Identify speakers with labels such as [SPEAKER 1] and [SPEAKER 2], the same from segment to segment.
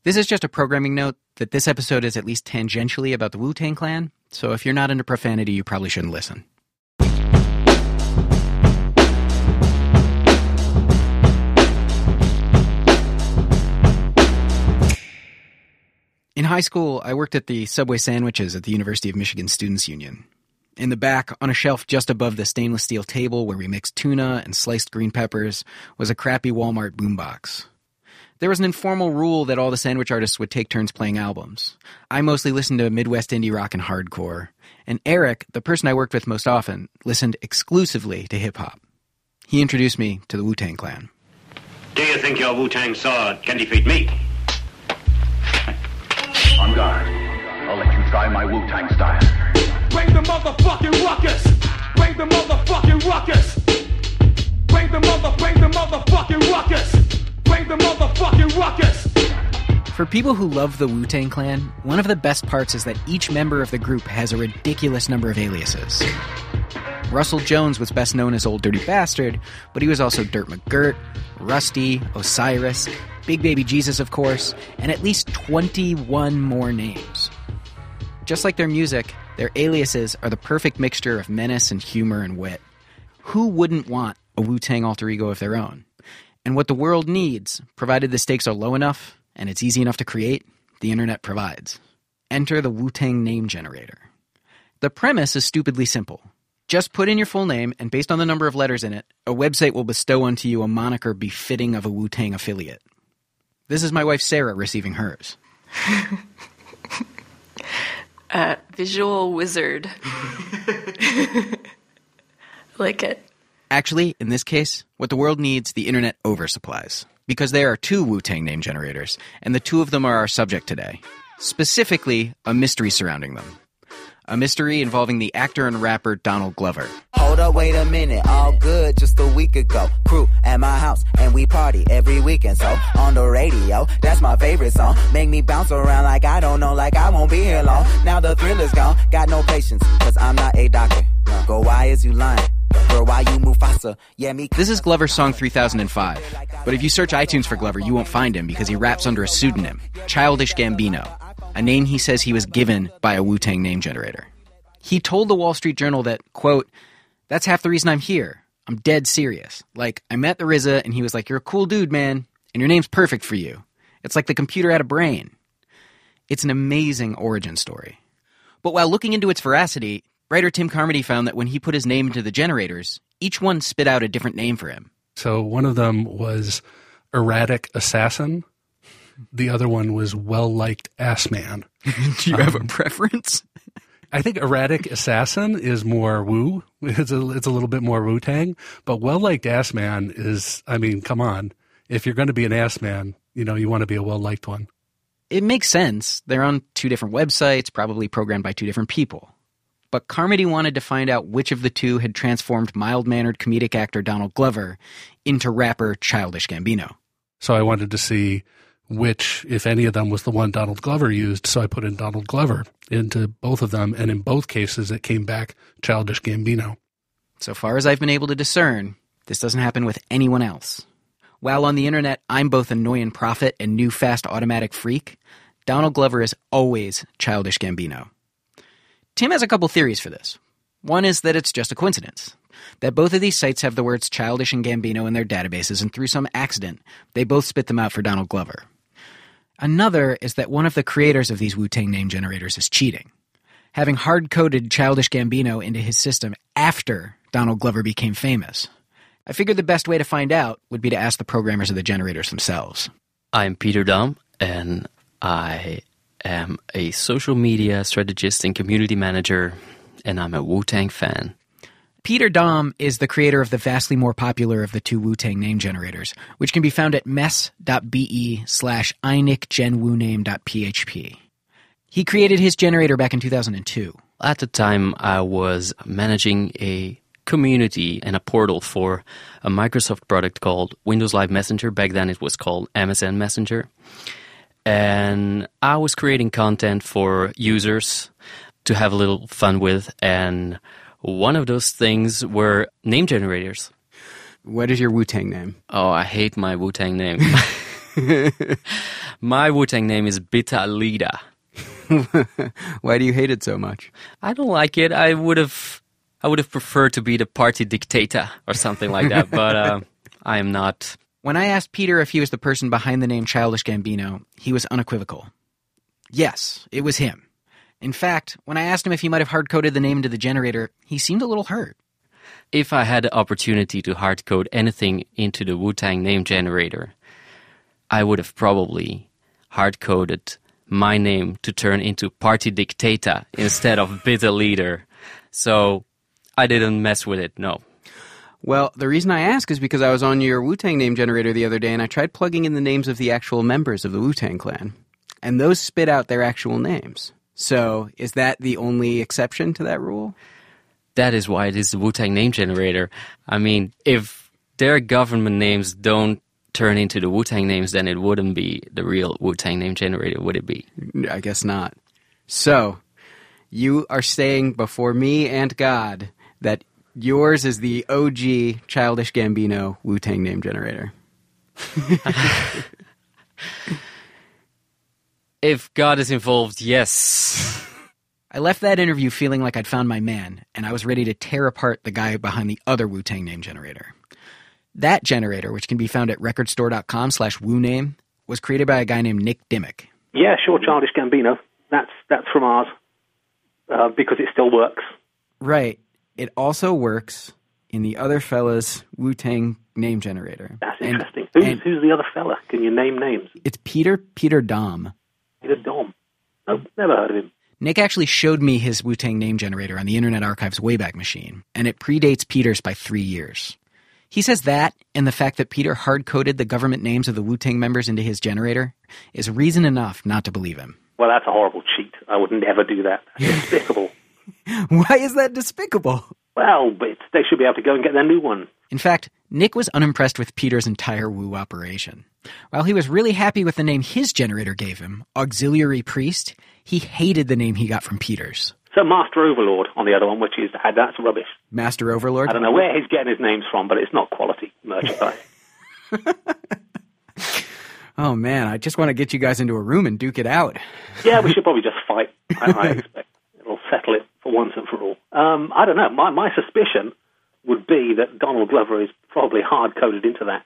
[SPEAKER 1] This is just a programming note that this episode is at least tangentially about the Wu-Tang Clan, so if you're not into profanity, you probably shouldn't listen. In high school, I worked at the Subway sandwiches at the University of Michigan Students' Union. In the back, on a shelf just above the stainless steel table where we mixed tuna and sliced green peppers, was a crappy Walmart boombox. There was an informal rule that all the sandwich artists would take turns playing albums. I mostly listened to Midwest indie rock and hardcore, and Eric, the person I worked with most often, listened exclusively to hip-hop. He introduced me to the Wu-Tang Clan.
[SPEAKER 2] Do you think your Wu-Tang sword can defeat me?
[SPEAKER 3] On guard. I'll let you try my Wu-Tang style.
[SPEAKER 4] Bring the motherfucking ruckus! Bring the motherfucking ruckus! Bring the motherfucking ruckus! Bring the motherfucking ruckus!
[SPEAKER 1] For people who love the Wu-Tang Clan, one of the best parts is that each member of the group has a ridiculous number of aliases. Russell Jones was best known as Old Dirty Bastard, but he was also Dirt McGirt, Rusty, Osiris, Big Baby Jesus, of course, and at least 21 more names. Just like their music, their aliases are the perfect mixture of menace and humor and wit. Who wouldn't want a Wu-Tang alter ego of their own? And what the world needs, provided the stakes are low enough and it's easy enough to create, the internet provides. Enter the Wu-Tang name generator. The premise is stupidly simple. Just put in your full name, and based on the number of letters in it, a website will bestow unto you a moniker befitting of a Wu-Tang affiliate. This is my wife Sarah receiving hers.
[SPEAKER 5] Visual wizard. Like it.
[SPEAKER 1] Actually, in this case, what the world needs, the internet oversupplies. Because there are two Wu-Tang name generators, and the two of them are our subject today. Specifically, a mystery surrounding them. A mystery involving the actor and rapper Donald Glover.
[SPEAKER 6] Hold up, wait a minute, all good just a week ago. Crew at my house, and we party every weekend. So, on the radio, that's my favorite song. Make me bounce around like I don't know, like I won't be here long. Now the thrill is gone, got no patience, cause I'm not a doctor. Go, why is you lying? Girl, why you move faster? Yeah, me.
[SPEAKER 1] This is Glover's song 3005. But if you search iTunes for Glover, you won't find him because he raps under a pseudonym, Childish Gambino, a name he says he was given by a Wu-Tang name generator. He told the Wall Street Journal that, quote, "That's half the reason I'm here. I'm dead serious. Like, I met the RZA and he was like, you're a cool dude, man, and your name's perfect for you. It's like the computer had a brain." It's an amazing origin story. But while looking into its veracity, writer Tim Carmody found that when he put his name into the generators, each one spit out a different name for him.
[SPEAKER 7] So one of them was Erratic Assassin. The other one was Well-Liked Ass Man.
[SPEAKER 1] Do you have a preference?
[SPEAKER 7] I think Erratic Assassin is more Wu. It's a little bit more Wu-Tang. But Well-Liked Ass Man is, I mean, come on. If you're going to be an ass man, you know, you want to be a well-liked one.
[SPEAKER 1] It makes sense. They're on two different websites, probably programmed by two different people. But Carmody wanted to find out which of the two had transformed mild-mannered comedic actor Donald Glover into rapper Childish Gambino.
[SPEAKER 7] So I wanted to see which, if any of them, was the one Donald Glover used. So I put in Donald Glover into both of them, and in both cases it came back Childish Gambino.
[SPEAKER 1] So far as I've been able to discern, this doesn't happen with anyone else. While on the internet I'm both annoying prophet and new fast automatic freak, Donald Glover is always Childish Gambino. Tim has a couple theories for this. One is that it's just a coincidence, that both of these sites have the words Childish and Gambino in their databases, and through some accident, they both spit them out for Donald Glover. Another is that one of the creators of these Wu-Tang name generators is cheating, having hard-coded Childish Gambino into his system after Donald Glover became famous. I figured the best way to find out would be to ask the programmers of the generators themselves.
[SPEAKER 8] I'm Peter Dom, and I am a social media strategist and community manager, and I'm a Wu-Tang fan.
[SPEAKER 1] Peter Dom is the creator of the vastly more popular of the two Wu-Tang name generators, which can be found at mess.be/inicgenwuname.php. He created his generator back in 2002.
[SPEAKER 8] At the time, I was managing a community and a portal for a Microsoft product called Windows Live Messenger. Back then it was called MSN Messenger. And I was creating content for users to have a little fun with, and one of those things were name generators.
[SPEAKER 1] What is your Wu-Tang name?
[SPEAKER 8] Oh, I hate my Wu-Tang name. My Wu-Tang name is Bita Lida.
[SPEAKER 1] Why do you hate it so much?
[SPEAKER 8] I don't like it. I would have preferred to be the party dictator or something like that, but I am not.
[SPEAKER 1] When I asked Peter if he was the person behind the name Childish Gambino, he was unequivocal. Yes, it was him. In fact, when I asked him if he might have hard-coded the name into the generator, he seemed a little hurt.
[SPEAKER 8] If I had the opportunity to hard-code anything into the Wu-Tang name generator, I would have probably hard-coded my name to turn into party dictator instead of bitter leader. So I didn't mess with it, no.
[SPEAKER 9] Well, the reason I ask is because I was on your Wu-Tang name generator the other day and I tried plugging in the names of the actual members of the Wu-Tang Clan. And those spit out their actual names. So is that the only exception to that rule?
[SPEAKER 8] That is why it is the Wu-Tang name generator. I mean, if their government names don't turn into the Wu-Tang names, then it wouldn't be the real Wu-Tang name generator, would it be?
[SPEAKER 9] I guess not. So, you are saying before me and God that yours is the OG Childish Gambino Wu-Tang name generator.
[SPEAKER 8] If God is involved, yes.
[SPEAKER 1] I left that interview feeling like I'd found my man, and I was ready to tear apart the guy behind the other Wu-Tang name generator. That generator, which can be found at recordstore.com/WuName, was created by a guy named Nick Dimmick.
[SPEAKER 10] Yeah, sure, Childish Gambino. That's from ours, because it still works.
[SPEAKER 9] Right. It also works in the other fella's Wu-Tang name generator.
[SPEAKER 10] That's interesting. Who's the other fella? Can you name names?
[SPEAKER 9] It's Peter Dom.
[SPEAKER 10] Peter Dom. Oh, never heard of him.
[SPEAKER 1] Nick actually showed me his Wu-Tang name generator on the Internet Archive's Wayback Machine, and it predates Peter's by 3 years. He says that, and the fact that Peter hard-coded the government names of the Wu-Tang members into his generator, is reason enough not to believe him.
[SPEAKER 10] Well, that's a horrible cheat. I would never do that. That's despicable.
[SPEAKER 1] Why is that despicable?
[SPEAKER 10] Well, but they should be able to go and get their new one.
[SPEAKER 1] In fact, Nick was unimpressed with Peter's entire Wu operation. While he was really happy with the name his generator gave him, Auxiliary Priest, he hated the name he got from Peter's.
[SPEAKER 10] So Master Overlord on the other one, which is, that's rubbish.
[SPEAKER 1] Master Overlord?
[SPEAKER 10] I don't know where he's getting his names from, but it's not quality merchandise.
[SPEAKER 9] Oh, man, I just want to get you guys into a room and duke it out.
[SPEAKER 10] Yeah, we should probably just fight, I expect. It'll settle it for once and for all. I don't know. My suspicion would be that Donald Glover is probably hard-coded into that.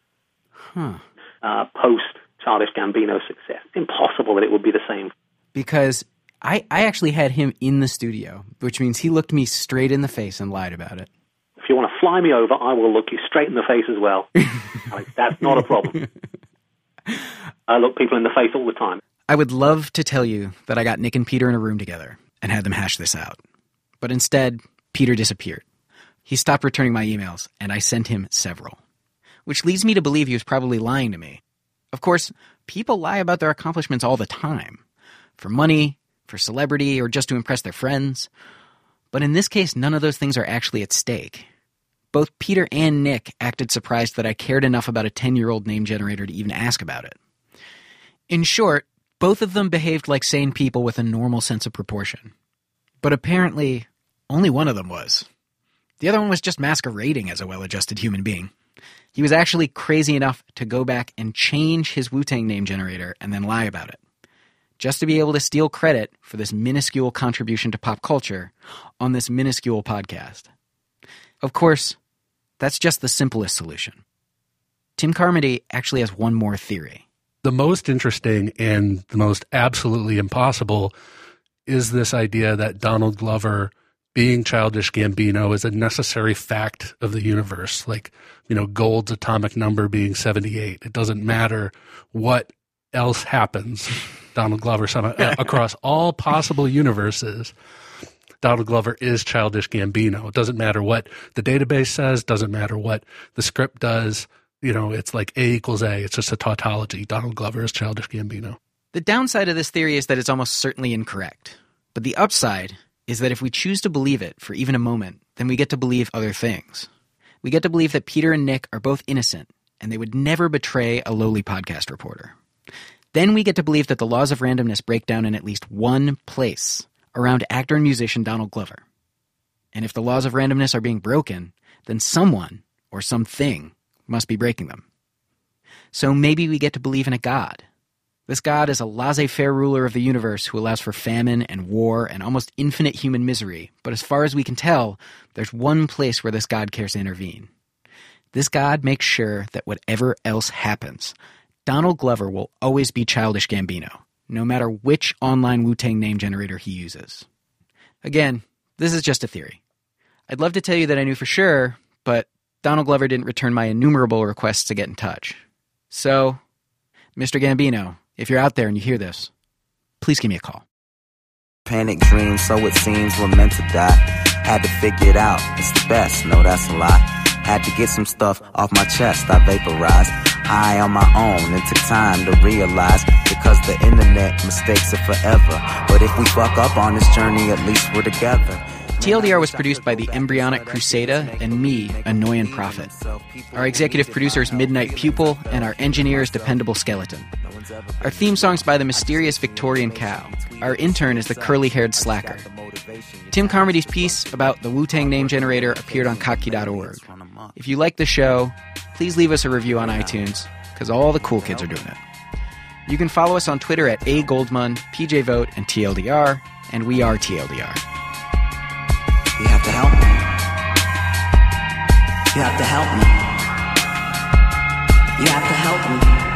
[SPEAKER 10] Post-Childish Gambino success. It's impossible that it would be the same.
[SPEAKER 9] Because I actually had him in the studio, which means he looked me straight in the face and lied about it.
[SPEAKER 10] If you want to fly me over, I will look you straight in the face as well. That's not a problem. I look people in the face all the time.
[SPEAKER 1] I would love to tell you that I got Nick and Peter in a room together and had them hash this out. But instead, Peter disappeared. He stopped returning my emails, and I sent him several. Which leads me to believe he was probably lying to me. Of course, people lie about their accomplishments all the time. For money, for celebrity, or just to impress their friends. But in this case, none of those things are actually at stake. Both Peter and Nick acted surprised that I cared enough about a 10-year-old name generator to even ask about it. In short, both of them behaved like sane people with a normal sense of proportion. But apparently, only one of them was. The other one was just masquerading as a well-adjusted human being. He was actually crazy enough to go back and change his Wu-Tang name generator and then lie about it. Just to be able to steal credit for this minuscule contribution to pop culture on this minuscule podcast. Of course, that's just the simplest solution. Tim Carmody actually has one more theory.
[SPEAKER 7] The most interesting and the most absolutely impossible is this idea that Donald Glover being Childish Gambino is a necessary fact of the universe. Like, Gold's atomic number being 78. It doesn't matter what else happens. Donald Glover somehow, across all possible universes, Donald Glover is Childish Gambino. It doesn't matter what the database says, doesn't matter what the script does. It's like A equals A. It's just a tautology. Donald Glover is Childish Gambino.
[SPEAKER 1] The downside of this theory is that it's almost certainly incorrect. But the upside is that if we choose to believe it for even a moment, then we get to believe other things. We get to believe that Peter and Nick are both innocent, and they would never betray a lowly podcast reporter. Then we get to believe that the laws of randomness break down in at least one place, around actor and musician Donald Glover. And if the laws of randomness are being broken, then someone, or something, must be breaking them. So maybe we get to believe in a god. This god is a laissez-faire ruler of the universe who allows for famine and war and almost infinite human misery, but as far as we can tell, there's one place where this god cares to intervene. This god makes sure that whatever else happens, Donald Glover will always be Childish Gambino, no matter which online Wu-Tang name generator he uses. Again, this is just a theory. I'd love to tell you that I knew for sure, but Donald Glover didn't return my innumerable requests to get in touch. So, Mr. Gambino, if you're out there and you hear this, please give me a call.
[SPEAKER 6] Panic dreams, so it seems we're meant to die. Had to figure it out, it's the best, no that's a lie. Had to get some stuff off my chest, I vaporized. High on my own, it took time to realize. Because the internet, mistakes are forever. But if we fuck up on this journey, at least we're together.
[SPEAKER 1] TLDR was produced by the embryonic Crusader and me, Annoying Prophet. Our executive producer is Midnight Pupil, and our engineer is Dependable Skeleton. Our theme song's by the mysterious Victorian Cow. Our intern is the curly-haired Slacker. Tim Carmody's piece about the Wu-Tang name generator appeared on Kottke.org. If you like the show, please leave us a review on iTunes, because all the cool kids are doing it. You can follow us on Twitter at @AGoldmund, PJVote, and TLDR, and we are TLDR.
[SPEAKER 6] You have to help me. You have to help me. You have to help me.